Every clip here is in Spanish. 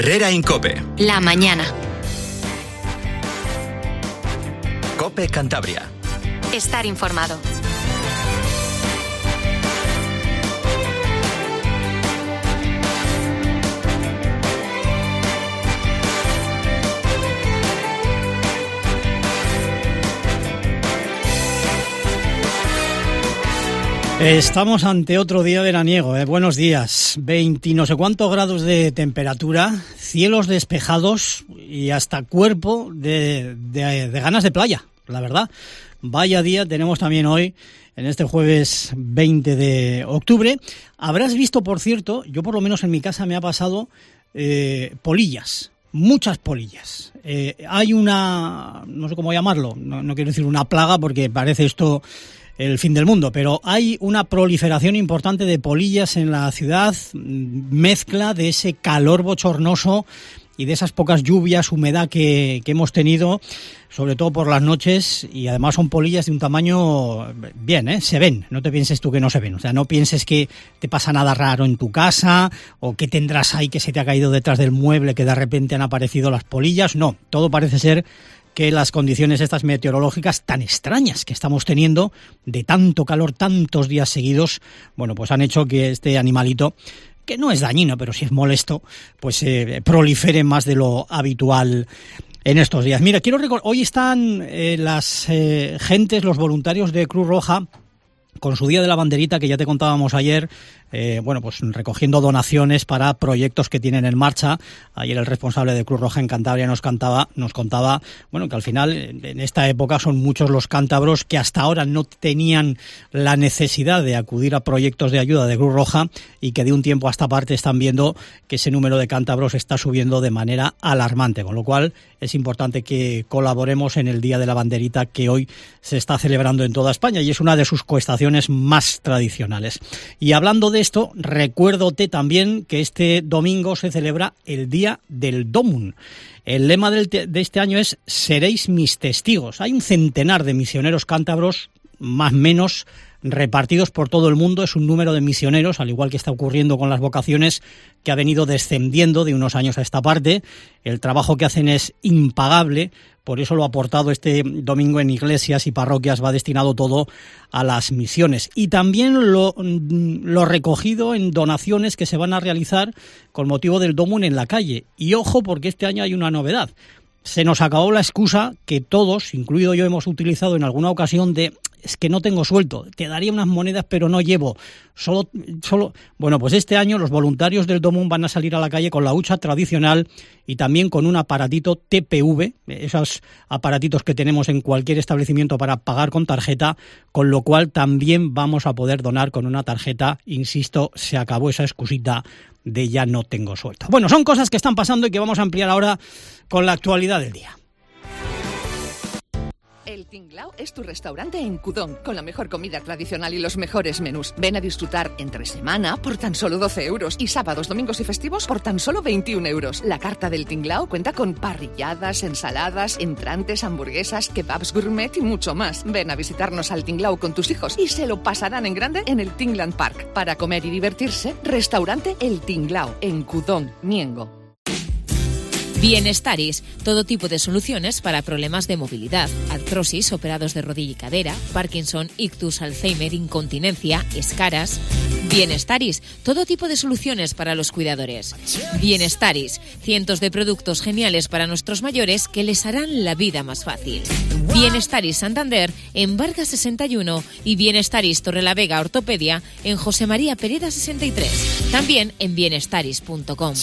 Herrera en COPE. La mañana. COPE Cantabria. Estar informado. Estamos ante otro día veraniego, Buenos días. 20 no sé cuántos grados de temperatura, cielos despejados y hasta cuerpo de ganas de playa, la verdad. Vaya día tenemos también hoy, en este jueves 20 de octubre. Habrás visto, por cierto, yo por lo menos en mi casa me ha pasado polillas. Muchas polillas. Hay una, no sé cómo llamarlo, no quiero decir una plaga porque parece esto el fin del mundo, pero hay una proliferación importante de polillas en la ciudad, mezcla de ese calor bochornoso y de esas pocas lluvias, humedad que hemos tenido, sobre todo por las noches, y además son polillas de un tamaño bien, se ven, no te pienses tú que no se ven, o sea, no pienses que te pasa nada raro en tu casa, o que tendrás ahí que se te ha caído detrás del mueble, que de repente han aparecido las polillas, no, todo parece ser que las condiciones estas meteorológicas tan extrañas que estamos teniendo, de tanto calor, tantos días seguidos, bueno, pues han hecho que este animalito, que no es dañino, pero sí es molesto, pues prolifere más de lo habitual en estos días. Mira, quiero recordar, hoy están las gentes, los voluntarios de Cruz Roja, con su Día de la Banderita, que ya te contábamos ayer, pues recogiendo donaciones para proyectos que tienen en marcha. Ayer el responsable de Cruz Roja en Cantabria nos contaba, bueno, que al final en esta época son muchos los cántabros que hasta ahora no tenían la necesidad de acudir a proyectos de ayuda de Cruz Roja y que de un tiempo a esta parte están viendo que ese número de cántabros está subiendo de manera alarmante, con lo cual es importante que colaboremos en el Día de la Banderita que hoy se está celebrando en toda España y es una de sus estaciones más tradicionales. Y hablando de esto, recuérdote también que este domingo se celebra el Día del Domun. El lema de este año es «Seréis mis testigos». Hay un centenar de misioneros cántabros, más o menos, repartidos por todo el mundo. Es un número de misioneros, al igual que está ocurriendo con las vocaciones, que ha venido descendiendo de unos años a esta parte. El trabajo que hacen es impagable, por eso lo aportado este domingo en iglesias y parroquias va destinado todo a las misiones. Y también lo recogido en donaciones que se van a realizar con motivo del Domun en la calle. Y ojo, porque este año hay una novedad. Se nos acabó la excusa que todos, incluido yo, hemos utilizado en alguna ocasión de «es que no tengo suelto, te daría unas monedas pero no llevo, solo». Bueno, pues este año los voluntarios del Domun van a salir a la calle con la hucha tradicional y también con un aparatito TPV, esos aparatitos que tenemos en cualquier establecimiento para pagar con tarjeta, con lo cual también vamos a poder donar con una tarjeta. Insisto, se acabó esa excusita de «ya no tengo suelto». Bueno, son cosas que están pasando y que vamos a ampliar ahora con la actualidad del día. El Tinglao es tu restaurante en Cudón, con la mejor comida tradicional y los mejores menús. Ven a disfrutar entre semana por tan solo 12 euros y sábados, domingos y festivos por tan solo 21 euros. La carta del Tinglao cuenta con parrilladas, ensaladas, entrantes, hamburguesas, kebabs gourmet y mucho más. Ven a visitarnos al Tinglao con tus hijos y se lo pasarán en grande en el Tingland Park. Para comer y divertirse, restaurante El Tinglao, en Cudón, Miengo. Bienestaris, todo tipo de soluciones para problemas de movilidad, artrosis, operados de rodilla y cadera, Parkinson, ictus, Alzheimer, incontinencia, escaras. Bienestaris, todo tipo de soluciones para los cuidadores. Bienestaris, cientos de productos geniales para nuestros mayores que les harán la vida más fácil. Bienestaris Santander en Vargas 61 y Bienestaris Torrelavega Ortopedia en José María Pereda 63. También en bienestaris.com.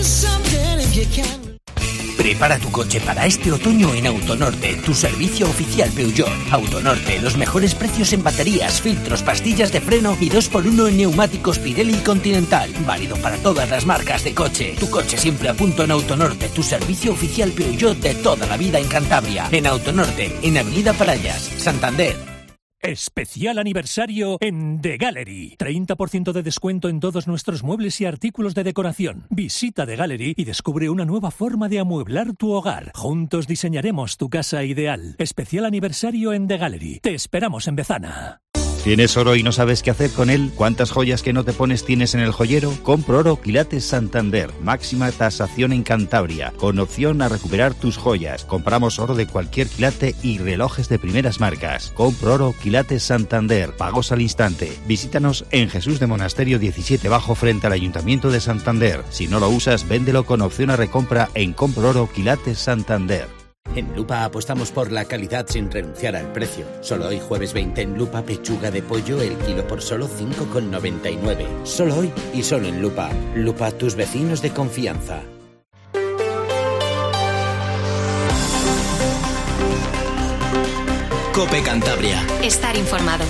Prepara tu coche para este otoño en Autonorte, tu servicio oficial Peugeot. Autonorte, los mejores precios en baterías, filtros, pastillas de freno y 2x1 en neumáticos Pirelli y Continental. Válido para todas las marcas de coche. Tu coche siempre a punto en Autonorte, tu servicio oficial Peugeot de toda la vida en Cantabria. En Autonorte, en Avenida Parallas, Santander. Especial aniversario en The Gallery. 30% de descuento en todos nuestros muebles y artículos de decoración. Visita The Gallery y descubre una nueva forma de amueblar tu hogar. Juntos diseñaremos tu casa ideal. Especial aniversario en The Gallery. Te esperamos en Bezana. ¿Tienes oro y no sabes qué hacer con él? ¿Cuántas joyas que no te pones tienes en el joyero? Compro Oro Quilates Santander. Máxima tasación en Cantabria, con opción a recuperar tus joyas. Compramos oro de cualquier quilate y relojes de primeras marcas. Compro Oro Quilates Santander. Pagos al instante. Visítanos en Jesús de Monasterio 17 Bajo, frente al Ayuntamiento de Santander. Si no lo usas, véndelo con opción a recompra en Compro Oro Quilates Santander. En Lupa apostamos por la calidad sin renunciar al precio. Solo hoy, jueves 20, en Lupa, pechuga de pollo, el kilo por solo 5,99. Solo hoy y solo en Lupa. Lupa, tus vecinos de confianza. COPE Cantabria. Estar informado.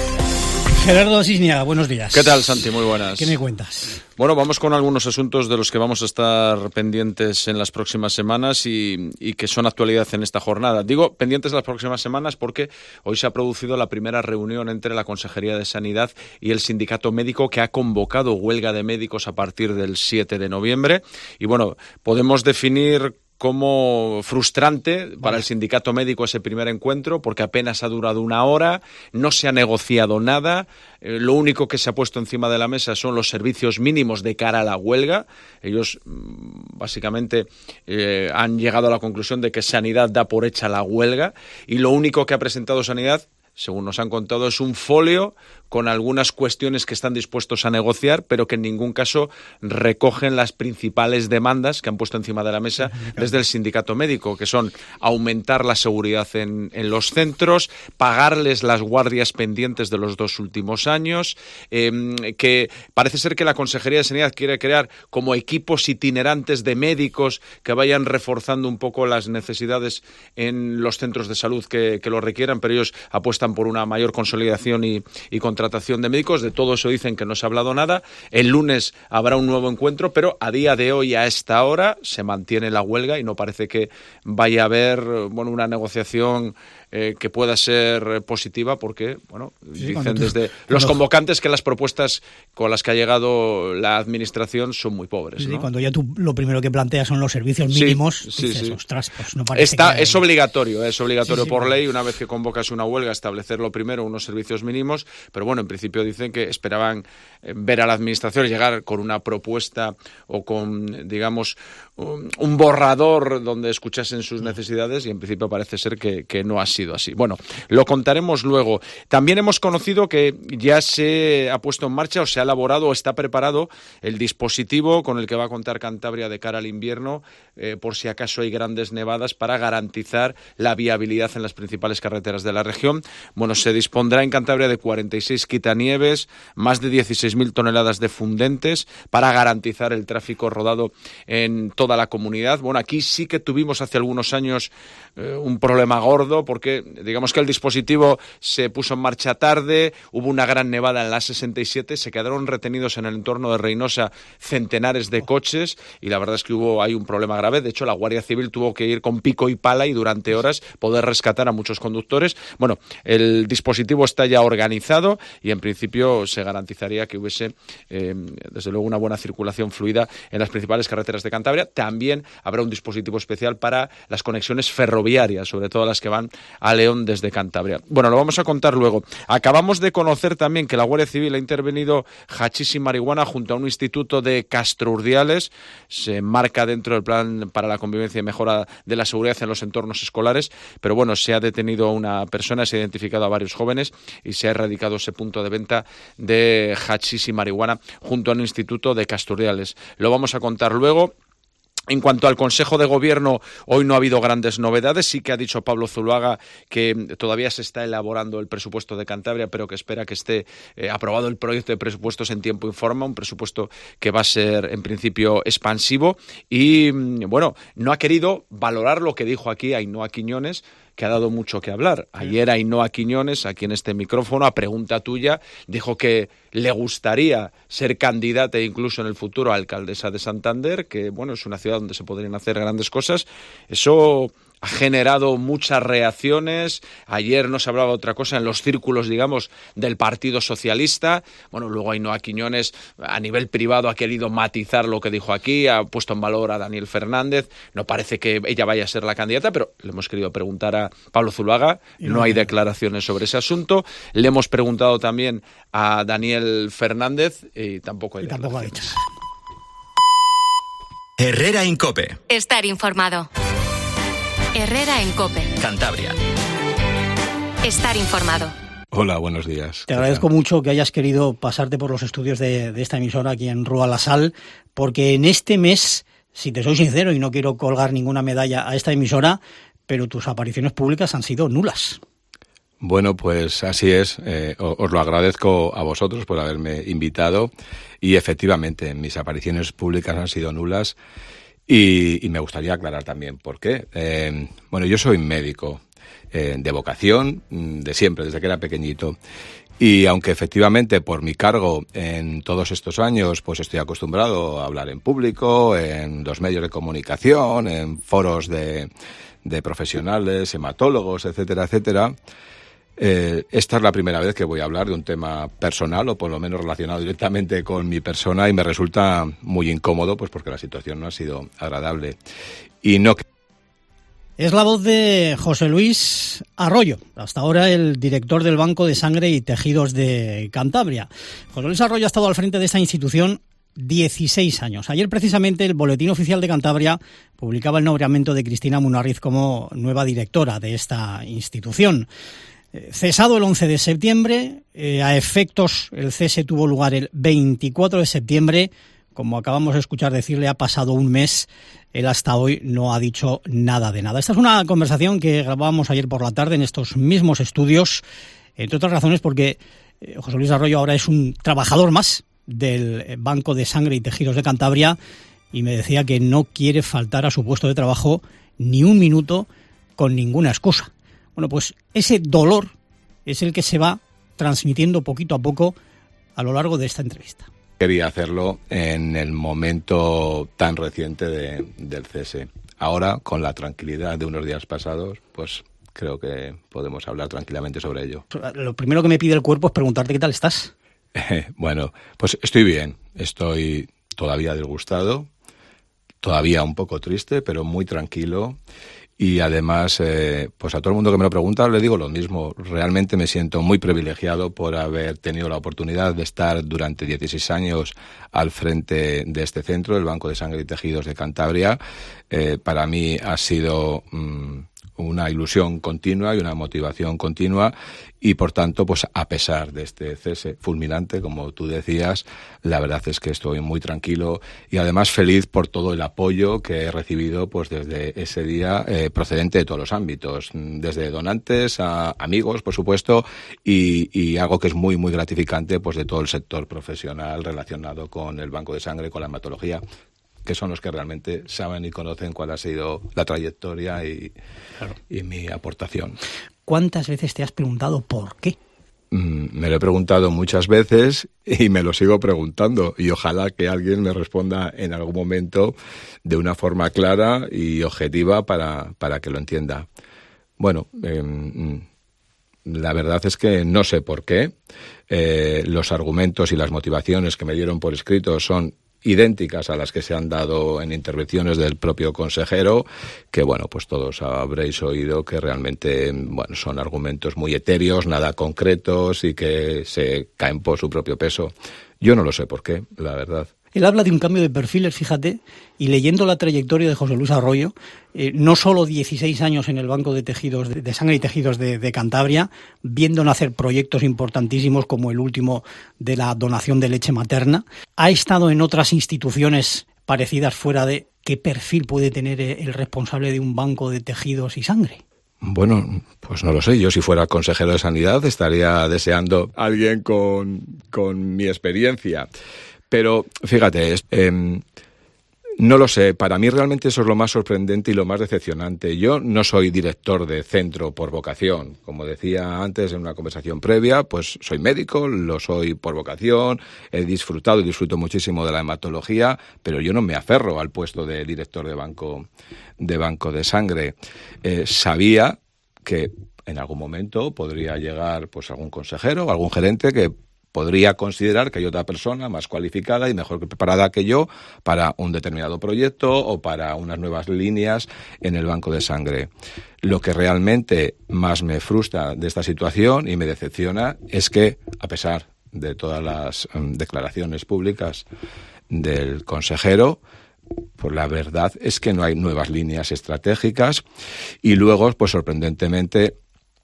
Gerardo Cisniaga, buenos días. ¿Qué tal, Santi? Muy buenas. ¿Qué me cuentas? Bueno, vamos con algunos asuntos de los que vamos a estar pendientes en las próximas semanas y que son actualidad en esta jornada. Digo pendientes las próximas semanas porque hoy se ha producido la primera reunión entre la Consejería de Sanidad y el Sindicato Médico, que ha convocado huelga de médicos a partir del 7 de noviembre. Y bueno, podemos definir como frustrante para el sindicato médico ese primer encuentro, porque apenas ha durado una hora, no se ha negociado nada, lo único que se ha puesto encima de la mesa son los servicios mínimos de cara a la huelga. Ellos básicamente han llegado a la conclusión de que Sanidad da por hecha la huelga, y lo único que ha presentado Sanidad, según nos han contado, es un folio con algunas cuestiones que están dispuestos a negociar, pero que en ningún caso recogen las principales demandas que han puesto encima de la mesa desde el sindicato médico, que son aumentar la seguridad en los centros, pagarles las guardias pendientes de los 2 últimos años, que parece ser que la Consejería de Sanidad quiere crear como equipos itinerantes de médicos que vayan reforzando un poco las necesidades en los centros de salud que lo requieran, pero ellos apuestan por una mayor consolidación y contratación de médicos. De todo eso dicen que no se ha hablado nada. El lunes habrá un nuevo encuentro, pero a día de hoy, a esta hora, se mantiene la huelga y no parece que vaya a haber una negociación que pueda ser positiva, porque dicen desde los convocantes que las propuestas con las que ha llegado la administración son muy pobres, ¿no? Cuando ya tú lo primero que planteas son los servicios mínimos, dices, ostras, pues no parece es obligatorio por ley, una vez que convocas una huelga, establecerlo primero, unos servicios mínimos, pero bueno, en principio dicen que esperaban ver a la administración llegar con una propuesta o con, digamos, un borrador donde escuchasen sus necesidades, y en principio parece ser que no ha sido así. Bueno, lo contaremos luego. También hemos conocido que ya se ha puesto en marcha o se ha elaborado o está preparado el dispositivo con el que va a contar Cantabria de cara al invierno, por si acaso hay grandes nevadas, para garantizar la viabilidad en las principales carreteras de la región. Bueno, se dispondrá en Cantabria de 46 quitanieves, más de 16.000 toneladas de fundentes para garantizar el tráfico rodado en toda la comunidad. Bueno, aquí sí que tuvimos hace algunos años un problema gordo, porque digamos que el dispositivo se puso en marcha tarde, hubo una gran nevada en la 67, se quedaron retenidos en el entorno de Reynosa centenares de coches, y la verdad es que hay un problema grave. De hecho, la Guardia Civil tuvo que ir con pico y pala y durante horas poder rescatar a muchos conductores. Bueno, el dispositivo está ya organizado y en principio se garantizaría que hubiese desde luego una buena circulación fluida en las principales carreteras de Cantabria. También habrá un dispositivo especial para las conexiones ferroviarias, sobre todo las que van a León desde Cantabria. Bueno, lo vamos a contar luego. Acabamos de conocer también que la Guardia Civil ha intervenido hachís y marihuana junto a un instituto de Castro Urdiales. Se enmarca dentro del plan para la convivencia y mejora de la seguridad en los entornos escolares, pero bueno, se ha detenido a una persona, se ha identificado a varios jóvenes y se ha erradicado ese punto de venta de hachís y marihuana junto a un instituto de Castro Urdiales. Lo vamos a contar luego. En cuanto al Consejo de Gobierno, hoy no ha habido grandes novedades. Sí que ha dicho Pablo Zuluaga que todavía se está elaborando el presupuesto de Cantabria, pero que espera que esté aprobado el proyecto de presupuestos en tiempo y forma, un presupuesto que va a ser en principio expansivo. Y bueno, no ha querido valorar lo que dijo aquí Ainhoa Quiñones, que ha dado mucho que hablar. Ayer Ainhoa Quiñones, aquí en este micrófono, a pregunta tuya, dijo que le gustaría ser candidata e incluso en el futuro alcaldesa de Santander, que bueno, es una ciudad donde se podrían hacer grandes cosas. Eso ha generado muchas reacciones. Ayer no se hablaba otra cosa en los círculos, digamos, del Partido Socialista. Bueno, luego Ainhoa Quiñones a nivel privado ha querido matizar lo que dijo aquí, ha puesto en valor a Daniel Fernández. No parece que ella vaya a ser la candidata, pero le hemos querido preguntar a Pablo Zuluaga. No hay declaraciones sobre ese asunto. Le hemos preguntado también a Daniel Fernández y tampoco hay declaraciones. Herrera en COPE. Estar informado. Herrera en COPE. Cantabria. Estar informado. Hola, buenos días. Te agradezco mucho que hayas querido pasarte por los estudios de esta emisora aquí en Rua La Sal, porque en este mes, si te soy sincero y no quiero colgar ninguna medalla a esta emisora, pero tus apariciones públicas han sido nulas. Bueno, pues así es. Os lo agradezco a vosotros por haberme invitado y efectivamente mis apariciones públicas han sido nulas y me gustaría aclarar también por qué. Bueno, yo soy médico de vocación, de siempre, desde que era pequeñito. Y aunque efectivamente por mi cargo en todos estos años pues estoy acostumbrado a hablar en público, en los medios de comunicación, en foros de profesionales, hematólogos, etcétera, etcétera, esta es la primera vez que voy a hablar de un tema personal o por lo menos relacionado directamente con mi persona y me resulta muy incómodo pues porque la situación no ha sido agradable. Y no. Es la voz de José Luis Arroyo, hasta ahora el director del Banco de Sangre y Tejidos de Cantabria. José Luis Arroyo ha estado al frente de esta institución 16 años. Ayer precisamente el Boletín Oficial de Cantabria publicaba el nombramiento de Cristina Munarriz como nueva directora de esta institución. Cesado el 11 de septiembre, a efectos el cese tuvo lugar el 24 de septiembre. Como acabamos de escuchar decirle, ha pasado un mes. Él hasta hoy no ha dicho nada de nada. Esta es una conversación que grabábamos ayer por la tarde en estos mismos estudios, entre otras razones porque José Luis Arroyo ahora es un trabajador más del Banco de Sangre y Tejidos de Cantabria y me decía que no quiere faltar a su puesto de trabajo ni un minuto con ninguna excusa. Bueno, pues ese dolor es el que se va transmitiendo poquito a poco a lo largo de esta entrevista. Quería hacerlo en el momento tan reciente del cese. Ahora, con la tranquilidad de unos días pasados, pues creo que podemos hablar tranquilamente sobre ello. Lo primero que me pide el cuerpo es preguntarte qué tal estás. Bueno, pues estoy bien. Estoy todavía disgustado, todavía un poco triste, pero muy tranquilo. Y además, pues a todo el mundo que me lo pregunta le digo lo mismo. Realmente me siento muy privilegiado por haber tenido la oportunidad de estar durante 16 años al frente de este centro, el Banco de Sangre y Tejidos de Cantabria. Para mí ha sido una ilusión continua y una motivación continua y por tanto, pues a pesar de este cese fulminante, como tú decías, la verdad es que estoy muy tranquilo y además feliz por todo el apoyo que he recibido pues desde ese día procedente de todos los ámbitos, desde donantes a amigos, por supuesto, y algo que es muy, muy gratificante pues de todo el sector profesional relacionado con el Banco de Sangre, con la hematología, que son los que realmente saben y conocen cuál ha sido la trayectoria y mi aportación. ¿Cuántas veces te has preguntado por qué? Me lo he preguntado muchas veces y me lo sigo preguntando y ojalá que alguien me responda en algún momento de una forma clara y objetiva para que lo entienda. Bueno, la verdad es que no sé por qué. Los argumentos y las motivaciones que me dieron por escrito son idénticas a las que se han dado en intervenciones del propio consejero, que bueno, pues todos habréis oído que realmente bueno, son argumentos muy etéreos, nada concretos y que se caen por su propio peso. Yo no lo sé por qué, la verdad. Él habla de un cambio de perfiles, fíjate, y leyendo la trayectoria de José Luis Arroyo, no solo 16 años en el Banco de Tejidos de Sangre y Tejidos de Cantabria, viendo nacer proyectos importantísimos como el último de la donación de leche materna, ha estado en otras instituciones parecidas fuera de qué perfil puede tener el responsable de un banco de tejidos y sangre. Bueno, pues no lo sé. Yo si fuera consejero de Sanidad estaría deseando a alguien con mi experiencia. Pero fíjate, No lo sé, para mí realmente eso es lo más sorprendente y lo más decepcionante. Yo no soy director de centro por vocación. Como decía antes en una conversación previa, pues soy médico, lo soy por vocación, he disfrutado y disfruto muchísimo de la hematología, pero yo no me aferro al puesto de director de banco de sangre. Sabía que en algún momento podría llegar pues algún consejero o algún gerente que podría considerar que hay otra persona más cualificada y mejor preparada que yo para un determinado proyecto o para unas nuevas líneas en el banco de sangre. Lo que realmente más me frustra de esta situación y me decepciona es que, a pesar de todas las declaraciones públicas del consejero, pues la verdad es que no hay nuevas líneas estratégicas y luego, pues sorprendentemente,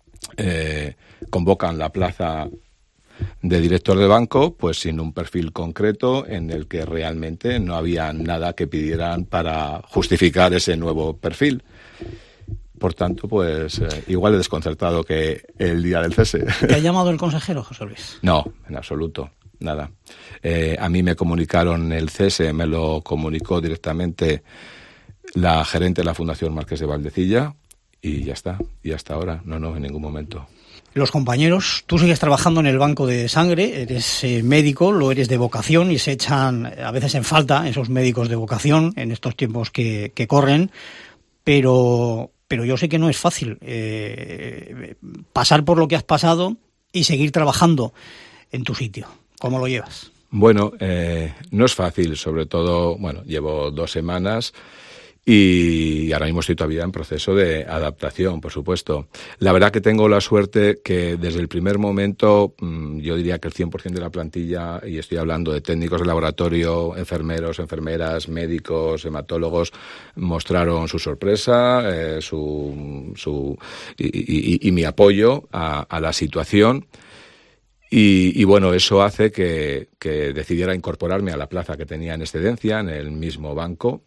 convocan la plaza de director de banco, pues sin un perfil concreto en el que realmente no había nada que pidieran para justificar ese nuevo perfil. Por tanto, pues igual de desconcertado que el día del cese. ¿Te ha llamado el consejero, José Luis? No, en absoluto, nada. A mí me comunicaron el cese, me lo comunicó directamente la gerente de la Fundación Marqués de Valdecilla y ya está, y hasta ahora, no, en ningún momento. Los compañeros, tú sigues trabajando en el banco de sangre, eres médico, lo eres de vocación y se echan a veces en falta esos médicos de vocación en estos tiempos que corren, pero yo sé que no es fácil pasar por lo que has pasado y seguir trabajando en tu sitio. ¿Cómo lo llevas? Bueno, no es fácil, sobre todo, llevo 2 semanas y ahora mismo estoy todavía en proceso de adaptación, por supuesto. La verdad que tengo la suerte que desde el primer momento, yo diría que el 100% de la plantilla, y estoy hablando de técnicos de laboratorio, enfermeros, enfermeras, médicos, hematólogos, mostraron su sorpresa, y mi apoyo a la situación. Y bueno, eso hace que decidiera incorporarme a la plaza que tenía en excedencia, en el mismo banco.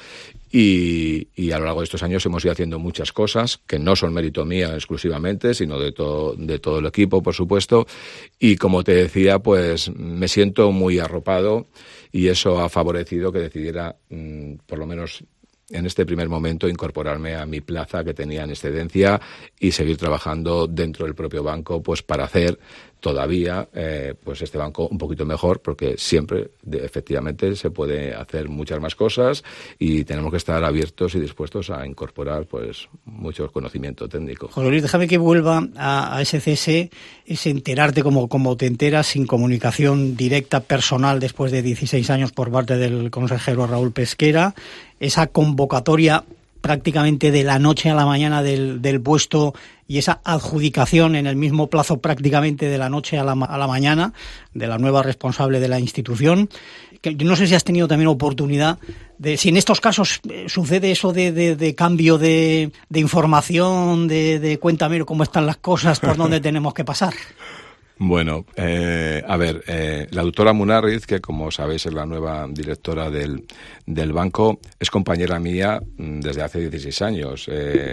Y a lo largo de estos años hemos ido haciendo muchas cosas que no son mérito mío exclusivamente, sino de todo el equipo, por supuesto. Y como te decía, pues me siento muy arropado y eso ha favorecido que decidiera, por lo menos en este primer momento, incorporarme a mi plaza que tenía en excedencia y seguir trabajando dentro del propio banco, pues para hacer todavía pues este banco un poquito mejor, porque siempre efectivamente se puede hacer muchas más cosas y tenemos que estar abiertos y dispuestos a incorporar pues mucho conocimiento técnico. José Luis, déjame que vuelva a ese cese, ese enterarte como te enteras, sin comunicación directa personal después de 16 años por parte del consejero Raúl Pesquera, esa convocatoria prácticamente de la noche a la mañana del puesto y esa adjudicación en el mismo plazo prácticamente de la noche a la mañana de la nueva responsable de la institución. Que yo no sé si has tenido también oportunidad de, si en estos casos sucede eso de cambio de información, de cuéntame cómo están las cosas, por dónde tenemos que pasar. Bueno, la doctora Munarriz, que como sabéis es la nueva directora del banco, es compañera mía desde hace 16 años.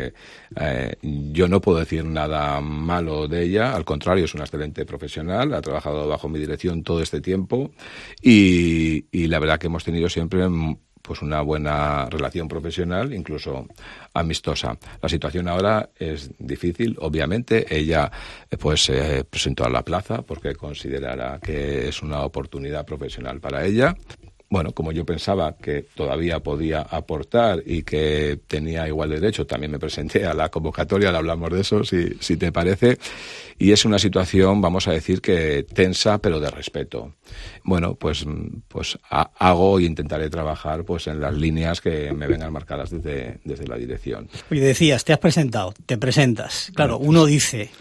Yo no puedo decir nada malo de ella, al contrario, es una excelente profesional, ha trabajado bajo mi dirección todo este tiempo y la verdad que hemos tenido siempre pues una buena relación profesional, incluso amistosa. La situación ahora es difícil, obviamente. Ella pues se presentó a la plaza porque considerará que es una oportunidad profesional para ella. Bueno, como yo pensaba que todavía podía aportar y que tenía igual derecho, también me presenté a la convocatoria, hablamos de eso, si te parece. Y es una situación, vamos a decir, que tensa, pero de respeto. Bueno, pues hago e intentaré trabajar pues en las líneas que me vengan marcadas desde la dirección. Oye, decías, te presentas. Claro, uno dice,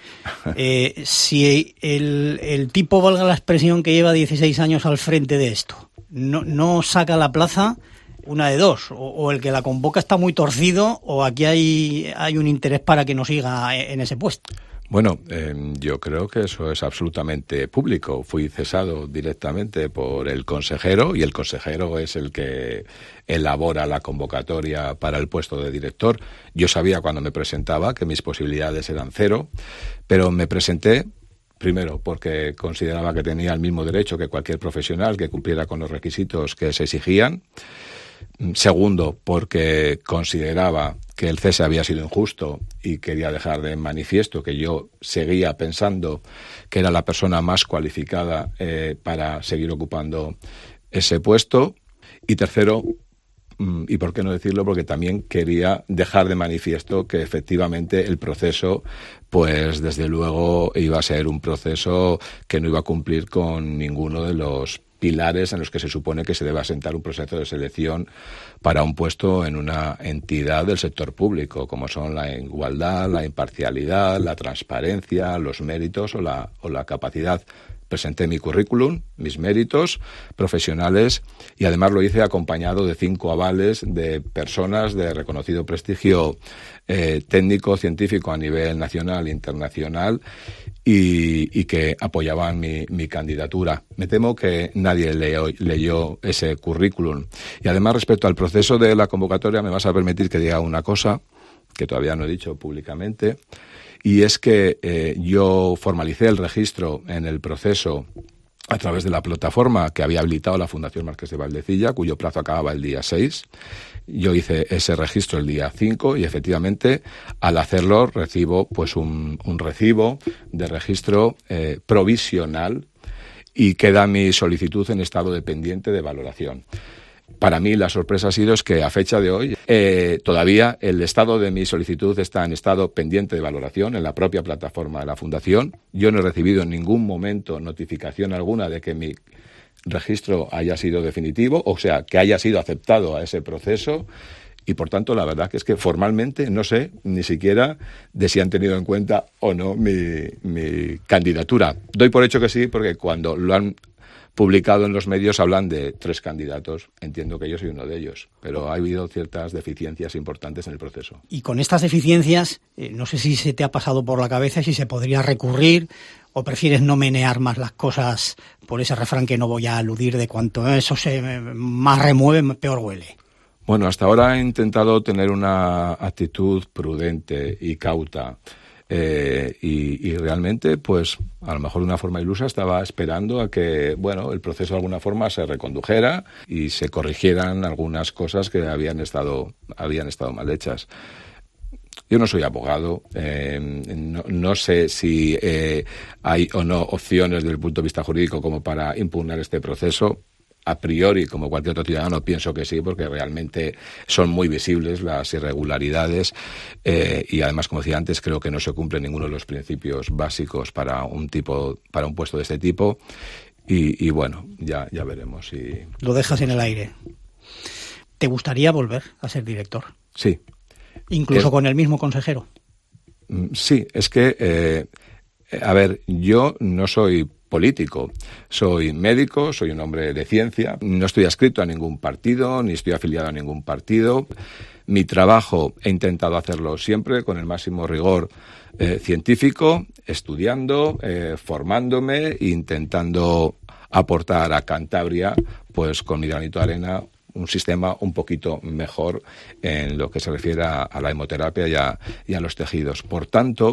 si el tipo, valga la expresión, que lleva 16 años al frente de esto, no saca la plaza, una de dos, o el que la convoca está muy torcido o aquí hay un interés para que no siga en ese puesto. Bueno, yo creo que eso es absolutamente público. Fui cesado directamente por el consejero y el consejero es el que elabora la convocatoria para el puesto de director. Yo sabía cuando me presentaba que mis posibilidades eran 0, pero me presenté primero porque consideraba que tenía el mismo derecho que cualquier profesional que cumpliera con los requisitos que se exigían. Segundo, porque consideraba que el cese había sido injusto y quería dejar de manifiesto que yo seguía pensando que era la persona más cualificada para seguir ocupando ese puesto. Y tercero, y por qué no decirlo, porque también quería dejar de manifiesto que efectivamente el proceso, pues desde luego iba a ser un proceso que no iba a cumplir con ninguno de los pilares en los que se supone que se debe asentar un proceso de selección para un puesto en una entidad del sector público, como son la igualdad, la imparcialidad, la transparencia, los méritos o la capacidad. Presenté mi currículum, mis méritos profesionales, y además lo hice acompañado de 5 avales de personas de reconocido prestigio técnico, científico a nivel nacional e internacional, y que apoyaban mi candidatura. Me temo que nadie leyó ese currículum. Y además, respecto al proceso de la convocatoria, me vas a permitir que diga una cosa que todavía no he dicho públicamente, y es que yo formalicé el registro en el proceso a través de la plataforma que había habilitado la Fundación Marqués de Valdecilla, cuyo plazo acababa el día 6. Yo hice ese registro el día 5 y efectivamente al hacerlo recibo pues un recibo de registro provisional y queda mi solicitud en estado de pendiente de valoración. Para mí la sorpresa ha sido es que a fecha de hoy todavía el estado de mi solicitud está en estado pendiente de valoración en la propia plataforma de la Fundación. Yo no he recibido en ningún momento notificación alguna de que mi registro haya sido definitivo, o sea, que haya sido aceptado a ese proceso. Y, por tanto, la verdad que es que formalmente no sé ni siquiera de si han tenido en cuenta o no mi candidatura. Doy por hecho que sí, porque cuando lo han publicado en los medios hablan de 3 candidatos. Entiendo que yo soy uno de ellos, pero ha habido ciertas deficiencias importantes en el proceso. Y con estas deficiencias, no sé si se te ha pasado por la cabeza si se podría recurrir o prefieres no menear más las cosas por ese refrán que no voy a aludir de cuanto eso se más remueve, peor huele. Bueno, hasta ahora he intentado tener una actitud prudente y cauta. Y realmente, pues, a lo mejor de una forma ilusa estaba esperando a que, bueno, el proceso de alguna forma se recondujera y se corrigieran algunas cosas que habían estado mal hechas. Yo no soy abogado, no sé si hay o no opciones desde el punto de vista jurídico como para impugnar este proceso. A priori, como cualquier otro ciudadano, pienso que sí, porque realmente son muy visibles las irregularidades y además, como decía antes, creo que no se cumple ninguno de los principios básicos para un puesto de este tipo y bueno, ya veremos si... Lo dejas en el aire. ¿Te gustaría volver a ser director? Sí. ¿Incluso con el mismo consejero? Sí, es que, a ver, yo no soy político, soy médico, soy un hombre de ciencia, no estoy adscrito a ningún partido, ni estoy afiliado a ningún partido. Mi trabajo he intentado hacerlo siempre con el máximo rigor científico, estudiando, formándome, intentando aportar a Cantabria, pues con mi granito de arena, un sistema un poquito mejor en lo que se refiere a la hemoterapia y a los tejidos. Por tanto,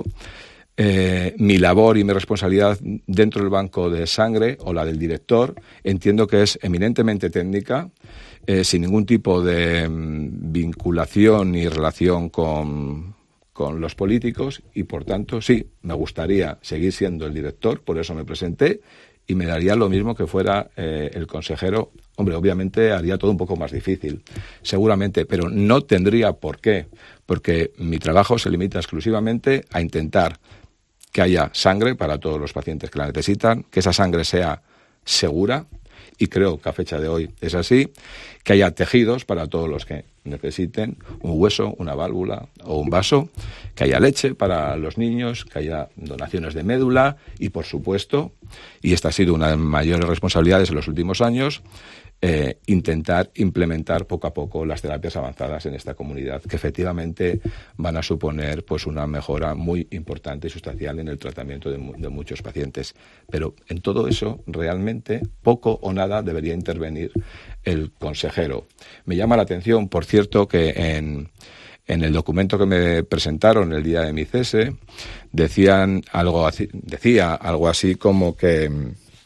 mi labor y mi responsabilidad dentro del banco de sangre o la del director entiendo que es eminentemente técnica, sin ningún tipo de vinculación ni relación con los políticos y, por tanto, sí, me gustaría seguir siendo el director, por eso me presenté y me daría lo mismo que fuera el consejero. Hombre, obviamente haría todo un poco más difícil, seguramente, pero no tendría por qué, porque mi trabajo se limita exclusivamente a intentar que haya sangre para todos los pacientes que la necesitan, que esa sangre sea segura, y creo que a fecha de hoy es así, que haya tejidos para todos los que necesiten, un hueso, una válvula o un vaso, que haya leche para los niños, que haya donaciones de médula y, por supuesto, y esta ha sido una de mis mayores responsabilidades en los últimos años, intentar implementar poco a poco las terapias avanzadas en esta comunidad, que efectivamente van a suponer pues una mejora muy importante y sustancial en el tratamiento de muchos pacientes. Pero en todo eso, realmente, poco o nada debería intervenir el consejero. Me llama la atención, por cierto, que en el documento que me presentaron el día de mi cese, decía algo así como que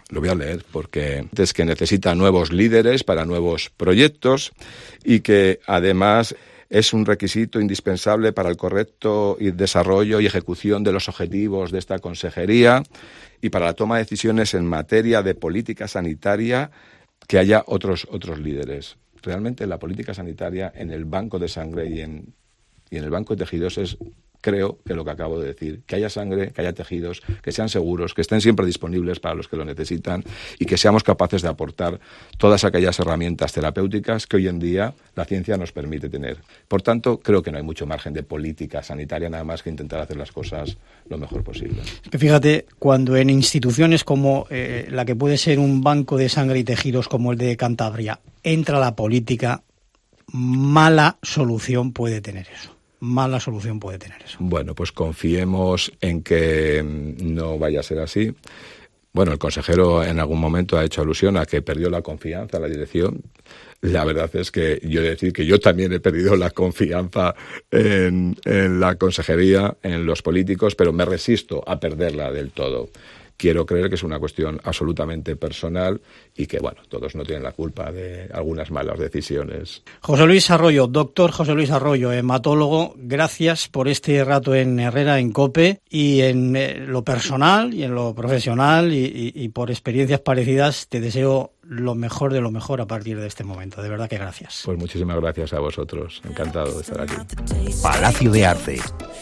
Lo voy a leer porque es que necesita nuevos líderes para nuevos proyectos y que además es un requisito indispensable para el correcto desarrollo y ejecución de los objetivos de esta consejería y para la toma de decisiones en materia de política sanitaria, que haya otros líderes. Realmente la política sanitaria en el banco de sangre y en el banco de tejidos es, creo, que lo que acabo de decir, que haya sangre, que haya tejidos, que sean seguros, que estén siempre disponibles para los que lo necesitan y que seamos capaces de aportar todas aquellas herramientas terapéuticas que hoy en día la ciencia nos permite tener. Por tanto, creo que no hay mucho margen de política sanitaria, nada más que intentar hacer las cosas lo mejor posible. Es que fíjate, cuando en instituciones como la que puede ser un banco de sangre y tejidos como el de Cantabria entra la política, mala solución puede tener eso. Mala solución puede tener eso. Bueno, pues confiemos en que no vaya a ser así. Bueno, el consejero en algún momento ha hecho alusión a que perdió la confianza en la dirección. La verdad es que yo he de decir que yo también he perdido la confianza en la consejería, en los políticos, pero me resisto a perderla del todo. Quiero creer que es una cuestión absolutamente personal y que, bueno, todos no tienen la culpa de algunas malas decisiones. José Luis Arroyo, doctor José Luis Arroyo, hematólogo, gracias por este rato en Herrera en COPE y en lo personal y en lo profesional y por experiencias parecidas te deseo lo mejor de lo mejor a partir de este momento. De verdad que gracias. Pues muchísimas gracias a vosotros. Encantado de estar aquí. Palacio de Arce.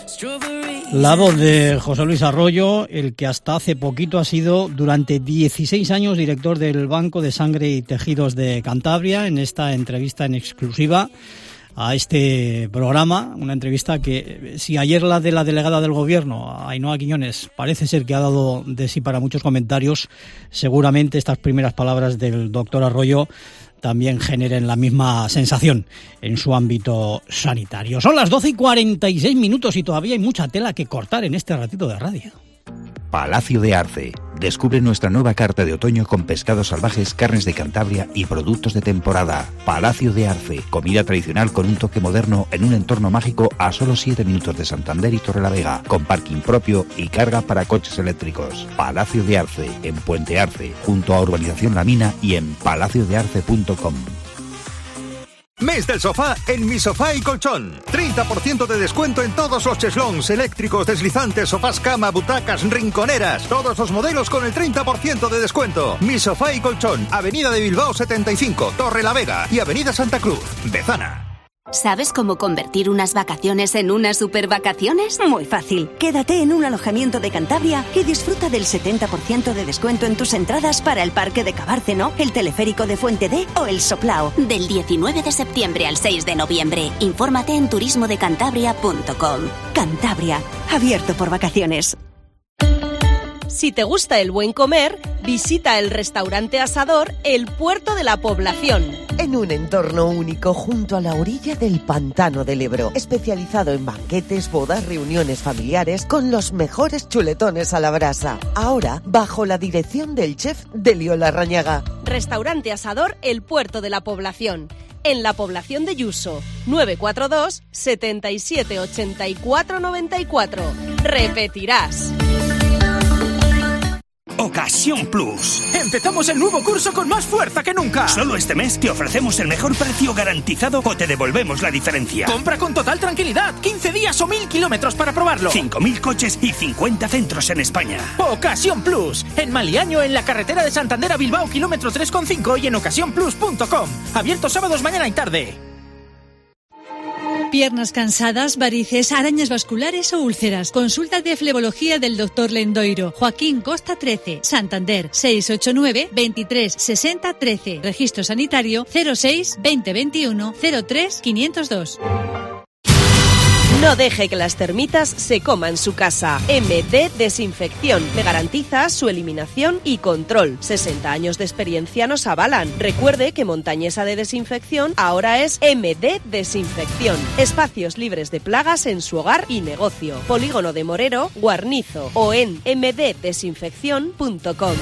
La voz de José Luis Arroyo, el que hasta hace poquito ha sido durante 16 años director del Banco de Sangre y Tejidos de Cantabria, en esta entrevista en exclusiva a este programa, una entrevista que si ayer la de la delegada del Gobierno, Ainhoa Quiñones, parece ser que ha dado de sí para muchos comentarios, seguramente estas primeras palabras del doctor Arroyo también generen la misma sensación en su ámbito sanitario. Son las 12:46 y todavía hay mucha tela que cortar en este ratito de radio. Palacio de Arce. Descubre nuestra nueva carta de otoño con pescados salvajes, carnes de Cantabria y productos de temporada. Palacio de Arce. Comida tradicional con un toque moderno en un entorno mágico a solo 7 minutos de Santander y Torrelavega, con parking propio y carga para coches eléctricos. Palacio de Arce, en Puente Arce, junto a Urbanización La Mina y en palaciodearce.com. Mes del sofá en Mi Sofá y Colchón. 30% de descuento en todos los cheslons, eléctricos, deslizantes, sofás, cama, butacas, rinconeras. Todos los modelos con el 30% de descuento. Mi Sofá y Colchón, Avenida de Bilbao 75, Torrelavega y Avenida Santa Cruz, Bezana. ¿Sabes cómo convertir unas vacaciones en unas supervacaciones? Muy fácil. Quédate en un alojamiento de Cantabria y disfruta del 70% de descuento en tus entradas para el Parque de Cabárceno, el teleférico de Fuente D o el Soplao. Del 19 de septiembre al 6 de noviembre. Infórmate en turismodecantabria.com. Cantabria, abierto por vacaciones. Si te gusta el buen comer, visita el restaurante Asador El Puerto de la Población. En un entorno único junto a la orilla del Pantano del Ebro, especializado en banquetes, bodas, reuniones familiares con los mejores chuletones a la brasa. Ahora, bajo la dirección del chef Delio Larrañaga. Restaurante Asador El Puerto de la Población. En la población de Yuso, 942 77 84 94. Repetirás. Ocasión Plus. Empezamos el nuevo curso con más fuerza que nunca. Solo este mes te ofrecemos el mejor precio garantizado o te devolvemos la diferencia. Compra con total tranquilidad. 15 días o 1000 kilómetros para probarlo. 5000 coches y 50 centros en España. Ocasión Plus. En Maliaño, en la carretera de Santander a Bilbao, kilómetro 3,5 y en ocasiónplus.com. Abierto sábados, mañana y tarde. Piernas cansadas, varices, arañas vasculares o úlceras. Consulta de flebología del Dr. Lendoiro. Joaquín Costa 13, Santander, 689 23 60 13. Registro sanitario 06 2021 03 502. No deje que las termitas se coman su casa. MD Desinfección. Le garantiza su eliminación y control. 60 años de experiencia nos avalan. Recuerde que Montañesa de Desinfección ahora es MD Desinfección. Espacios libres de plagas en su hogar y negocio. Polígono de Morero, Guarnizo o en mddesinfección.com.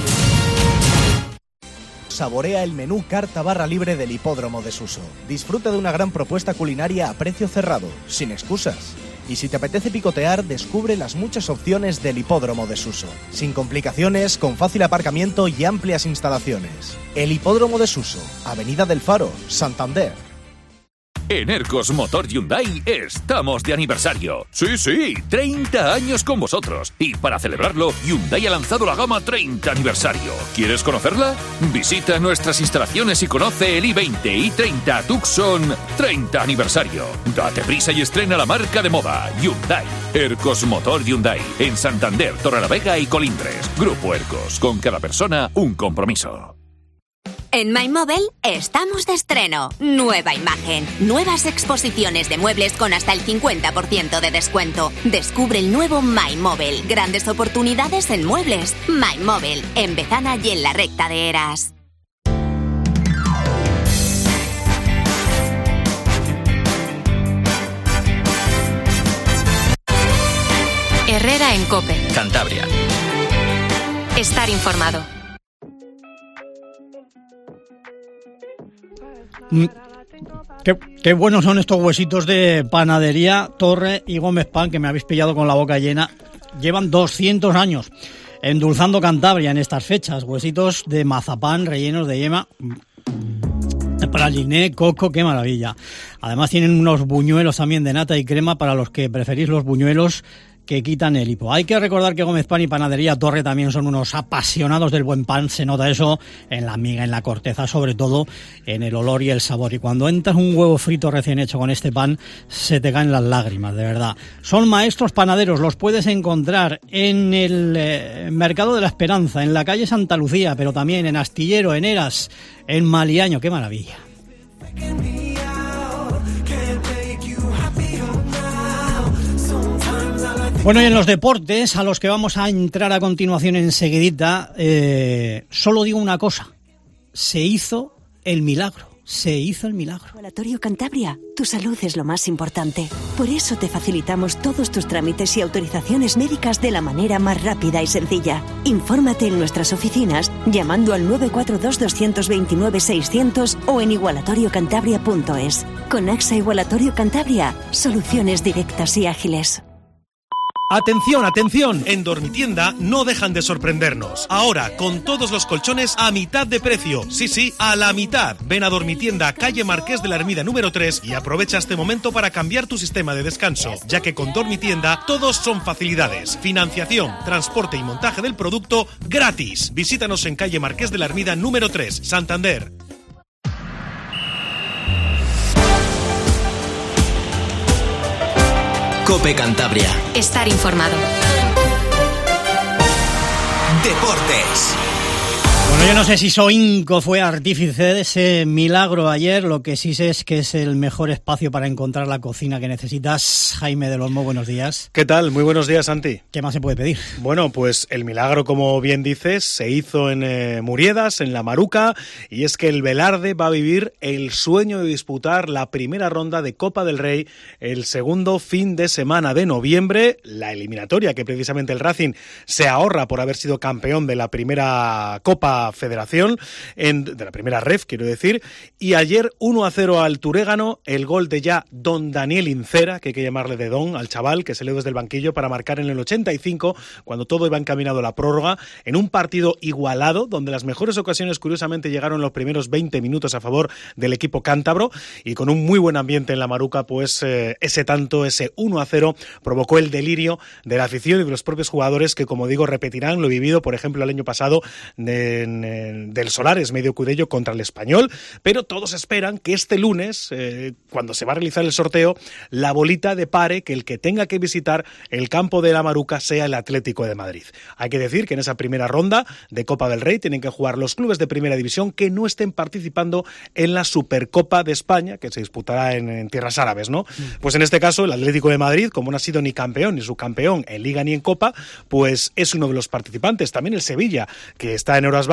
Saborea el menú carta barra libre del Hipódromo de Suso. Disfruta de una gran propuesta culinaria a precio cerrado, sin excusas. Y si te apetece picotear, descubre las muchas opciones del Hipódromo de Suso. Sin complicaciones, con fácil aparcamiento y amplias instalaciones. El Hipódromo de Suso, Avenida del Faro, Santander. En Ercos Motor Hyundai estamos de aniversario. Sí, 30 años con vosotros. Y para celebrarlo, Hyundai ha lanzado la gama 30 aniversario. ¿Quieres conocerla? Visita nuestras instalaciones y conoce el i20 y 30 Tucson 30 aniversario. Date prisa y estrena la marca de moda Hyundai. Ercos Motor Hyundai en Santander, Torrelavega y Colindres. Grupo Ercos, con cada persona un compromiso. En MyMobile estamos de estreno. Nueva imagen, nuevas exposiciones de muebles con hasta el 50% de descuento. Descubre el nuevo MyMobile. Grandes oportunidades en muebles. MyMobile, en Bezana y en la Recta de Eras. Herrera en COPE. Cantabria. Estar informado. Qué buenos son estos huesitos de Panadería Torre y Gómez Pan, que me habéis pillado con la boca llena. Llevan 200 años endulzando Cantabria en estas fechas. Huesitos de mazapán rellenos de yema, praliné, coco, qué maravilla. Además tienen unos buñuelos también de nata y crema para los que preferís los buñuelos que quitan el hipo. Hay que recordar que Gómez Pan y Panadería Torre también son unos apasionados del buen pan. Se nota eso en la miga, en la corteza, sobre todo en el olor y el sabor. Y cuando entras un huevo frito recién hecho con este pan, se te caen las lágrimas, de verdad. Son maestros panaderos, los puedes encontrar en el Mercado de la Esperanza, en la calle Santa Lucía, pero también en Astillero, en Eras, en Maliaño. ¡Qué maravilla! Bueno, y en los deportes, a los que vamos a entrar a continuación enseguidita, solo digo una cosa: se hizo el milagro. Se hizo el milagro. Laboratorio Cantabria, tu salud es lo más importante. Por eso te facilitamos todos tus trámites y autorizaciones médicas de la manera más rápida y sencilla. Infórmate en nuestras oficinas llamando al 942-229-600 o en igualatoriocantabria.es. Con AXA Igualatorio Cantabria, soluciones directas y ágiles. ¡Atención, atención! En Dormitienda no dejan de sorprendernos. Ahora, con todos los colchones a mitad de precio. Sí, a la mitad. Ven a Dormitienda, calle Marqués de la Ermida número 3 y aprovecha este momento para cambiar tu sistema de descanso, ya que con Dormitienda todos son facilidades. Financiación, transporte y montaje del producto gratis. Visítanos en calle Marqués de la Ermida número 3, Santander. COPE Cantabria. Estar informado. Deportes. Bueno, yo no sé si Soinco fue artífice de ese milagro ayer. Lo que sí sé es que es el mejor espacio para encontrar la cocina que necesitas. Jaime del Olmo, buenos días. ¿Qué tal? Muy buenos días, Santi. ¿Qué más se puede pedir? Bueno, pues el milagro, como bien dices, se hizo en Muriedas, en La Maruca, y es que el Velarde va a vivir el sueño de disputar la primera ronda de Copa del Rey el segundo fin de semana de noviembre, la eliminatoria que precisamente el Racing se ahorra por haber sido campeón de la primera Copa Federación, de la primera ref, quiero decir, y ayer 1-0 al Turégano, el gol de ya don Daniel Incera, que hay que llamarle de don al chaval, que se le desde el banquillo para marcar en el 85, cuando todo iba encaminado a la prórroga, en un partido igualado, donde las mejores ocasiones curiosamente llegaron en los primeros 20 minutos a favor del equipo cántabro, y con un muy buen ambiente en La Maruca, pues ese 1-0, provocó el delirio de la afición y de los propios jugadores, que, como digo, repetirán lo vivido, por ejemplo, el año pasado del Solares Medio Cudello contra el Español, pero todos esperan que este lunes, cuando se va a realizar el sorteo, la bolita depare que el que tenga que visitar el campo de La Maruca sea el Atlético de Madrid. Hay que decir que en esa primera ronda de Copa del Rey tienen que jugar los clubes de primera división que no estén participando en la Supercopa de España, que se disputará en tierras árabes, ¿no? Pues en este caso el Atlético de Madrid, como no ha sido ni campeón ni subcampeón en Liga ni en Copa, pues es uno de los participantes. También el Sevilla, que está en horas bajas,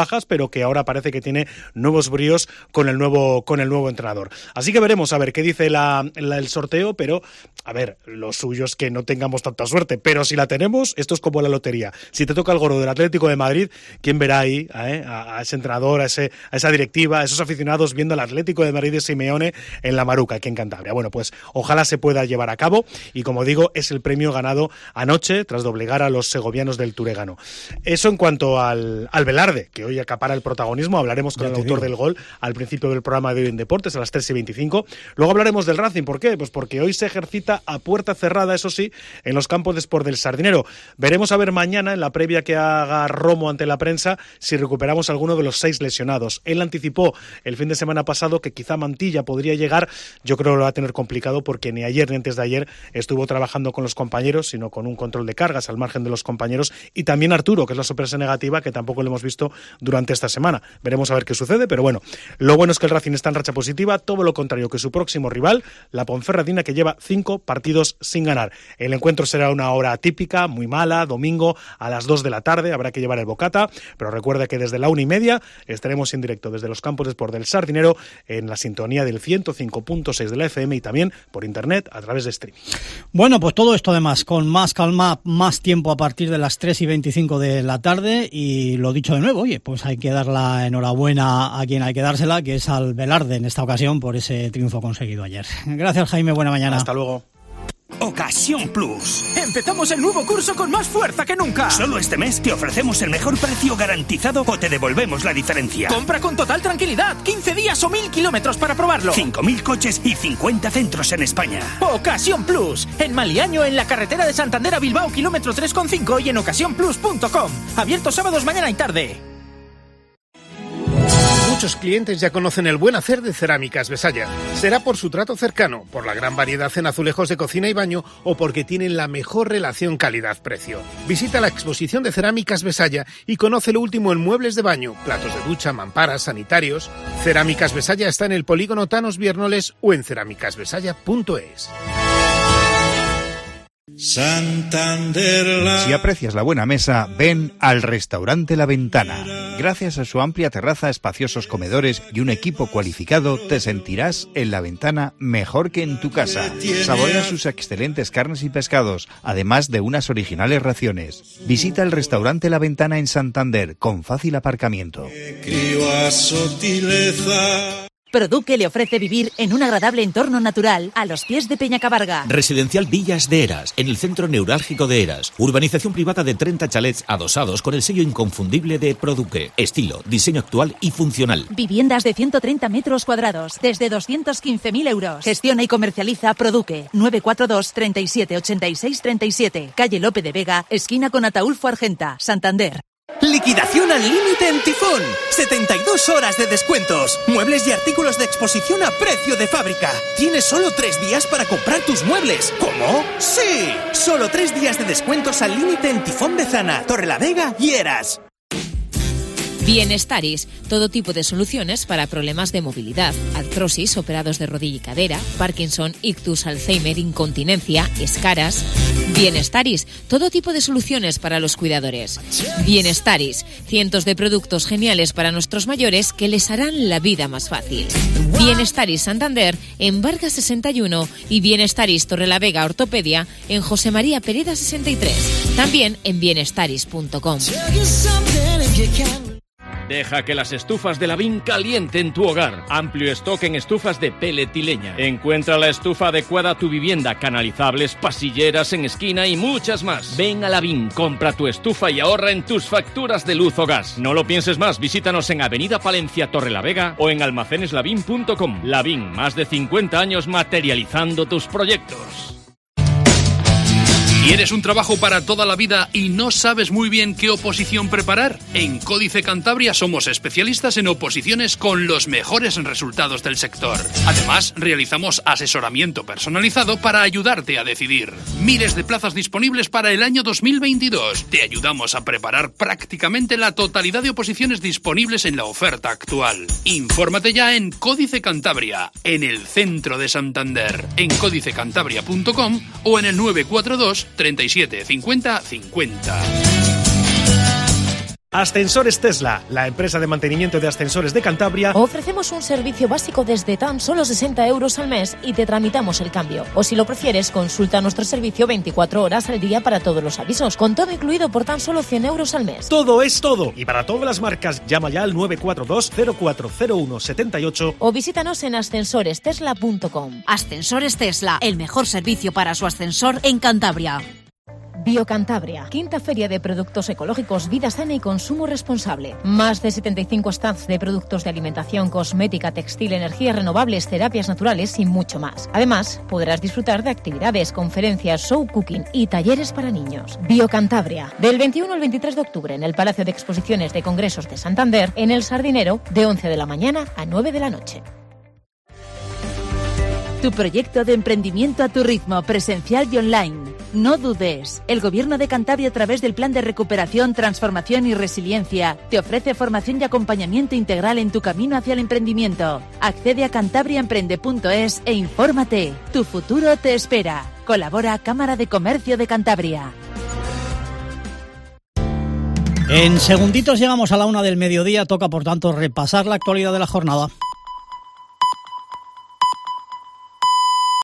bajas, pero que ahora parece que tiene nuevos bríos con el nuevo entrenador. Así que veremos a ver qué dice el sorteo, pero a ver, lo suyo es que no tengamos tanta suerte, pero si la tenemos, esto es como la lotería. Si te toca el gordo del Atlético de Madrid, ¿quién verá ahí a ese entrenador, a esa directiva, a esos aficionados viendo al Atlético de Madrid de Simeone en la Maruca, aquí en Cantabria? Bueno, pues ojalá se pueda llevar a cabo y, como digo, es el premio ganado anoche tras doblegar a los segovianos del Turegano. Eso en cuanto al Velarde, que hoy acapara el protagonismo. Hablaremos con el autor del gol al principio del programa de hoy en Deportes a las 3:25. Luego hablaremos del Racing. ¿Por qué? Pues porque hoy se ejercita a puerta cerrada, eso sí, en los campos de Sport del Sardinero. Veremos a ver mañana, en la previa que haga Romo ante la prensa, si recuperamos alguno de los 6 lesionados. Él anticipó el fin de semana pasado que quizá Mantilla podría llegar. Yo creo que lo va a tener complicado porque ni ayer ni antes de ayer estuvo trabajando con los compañeros, sino con un control de cargas al margen de los compañeros, y también Arturo, que es la sorpresa negativa, que tampoco lo hemos visto durante esta semana. Veremos a ver qué sucede, pero bueno, lo bueno es que el Racing está en racha positiva, todo lo contrario que su próximo rival, la Ponferradina, que lleva 5 partidos sin ganar. El encuentro será una hora atípica, muy mala, domingo a las 2 de la tarde, habrá que llevar el bocata, pero recuerda que desde la 1:30 estaremos en directo desde los campos de Sport del Sardinero en la sintonía del 105.6 de la FM y también por internet a través de streaming. Bueno, pues todo esto además con más calma, más tiempo a partir de las 3:25 de la tarde, y lo dicho de nuevo, oye, pues hay que dar la enhorabuena a quien hay que dársela, que es al Velarde en esta ocasión por ese triunfo conseguido ayer. Gracias, Jaime, buena mañana. Hasta luego. Ocasión Plus. Empezamos el nuevo curso con más fuerza que nunca. Solo este mes te ofrecemos el mejor precio garantizado o te devolvemos la diferencia. Compra con total tranquilidad. 15 días o 1000 kilómetros para probarlo. 5000 coches y 50 centros en España. Ocasión Plus. En Maliaño, en la carretera de Santander a Bilbao, kilómetro 3,5 y en ocasiónplus.com. Abierto sábados, mañana y tarde. Muchos clientes ya conocen el buen hacer de Cerámicas Besaya. Será por su trato cercano, por la gran variedad en azulejos de cocina y baño o porque tienen la mejor relación calidad-precio. Visita la exposición de Cerámicas Besaya y conoce lo último en muebles de baño, platos de ducha, mamparas, sanitarios. Cerámicas Besaya está en el polígono Tanos Viernoles o en cerámicasbesaya.es. Si aprecias la buena mesa, ven al restaurante La Ventana. Gracias a su amplia terraza, espaciosos comedores y un equipo cualificado, te sentirás en La Ventana mejor que en tu casa. Saborea sus excelentes carnes y pescados, además de unas originales raciones. Visita el restaurante La Ventana en Santander, con fácil aparcamiento. Produque le ofrece vivir en un agradable entorno natural a los pies de Peñacabarga. Residencial Villas de Eras, en el centro neurálgico de Eras. Urbanización privada de 30 chalets adosados con el sello inconfundible de Produque. Estilo, diseño actual y funcional. Viviendas de 130 metros cuadrados, desde 215.000 euros. Gestiona y comercializa Produque. 942 37 86 37. Calle Lope de Vega, esquina con Ataúlfo Argenta, Santander. Liquidación al límite en Tifón. 72 horas de descuentos. Muebles y artículos de exposición a precio de fábrica. Tienes solo 3 días para comprar tus muebles. ¿Cómo? ¡Sí! Solo 3 días de descuentos al límite en Tifón de Zana, Torrelavega y Eras. Bienestaris, todo tipo de soluciones para problemas de movilidad, artrosis, operados de rodilla y cadera, Parkinson, ictus, Alzheimer, incontinencia, escaras. Bienestaris, todo tipo de soluciones para los cuidadores. Bienestaris, cientos de productos geniales para nuestros mayores que les harán la vida más fácil. Bienestaris Santander en Vargas 61 y Bienestaris Torrelavega Ortopedia en José María Pereda 63. También en bienestaris.com. Deja que las estufas de Lavín calienten tu hogar. Amplio stock en estufas de pellet y leña. Encuentra la estufa adecuada a tu vivienda, canalizables, pasilleras en esquina y muchas más. Ven a Lavín, compra tu estufa y ahorra en tus facturas de luz o gas. No lo pienses más, visítanos en Avenida Palencia Torrelavega o en almaceneslavin.com. Lavín, más de 50 años materializando tus proyectos. ¿Quieres un trabajo para toda la vida y no sabes muy bien qué oposición preparar? En Códice Cantabria somos especialistas en oposiciones con los mejores resultados del sector. Además, realizamos asesoramiento personalizado para ayudarte a decidir. Miles de plazas disponibles para el año 2022. Te ayudamos a preparar prácticamente la totalidad de oposiciones disponibles en la oferta actual. Infórmate ya en Códice Cantabria, en el centro de Santander, en códicecantabria.com o en el 942 37 50 50. Ascensores Tesla, la empresa de mantenimiento de ascensores de Cantabria. Ofrecemos un servicio básico desde tan solo 60 euros al mes y te tramitamos el cambio. O si lo prefieres, consulta nuestro servicio 24 horas al día para todos los avisos, con todo incluido por tan solo 100 euros al mes. Todo es todo. Y para todas las marcas, llama ya al 942 040178 o visítanos en ascensorestesla.com. Ascensores Tesla, el mejor servicio para su ascensor en Cantabria. Biocantabria, quinta feria de productos ecológicos, vida sana y consumo responsable. Más de 75 stands de productos de alimentación, cosmética, textil, energías renovables, terapias naturales y mucho más. Además, podrás disfrutar de actividades, conferencias, show cooking y talleres para niños. Biocantabria, del 21 al 23 de octubre en el Palacio de Exposiciones de Congresos de Santander, en El Sardinero, de 11 de la mañana a 9 de la noche. Tu proyecto de emprendimiento a tu ritmo, presencial y online. No dudes. El Gobierno de Cantabria, a través del Plan de Recuperación, Transformación y Resiliencia, te ofrece formación y acompañamiento integral en tu camino hacia el emprendimiento. Accede a cantabriaemprende.es e infórmate. Tu futuro te espera. Colabora Cámara de Comercio de Cantabria. En segunditos llegamos a la 1 del mediodía. Toca, por tanto, repasar la actualidad de la jornada.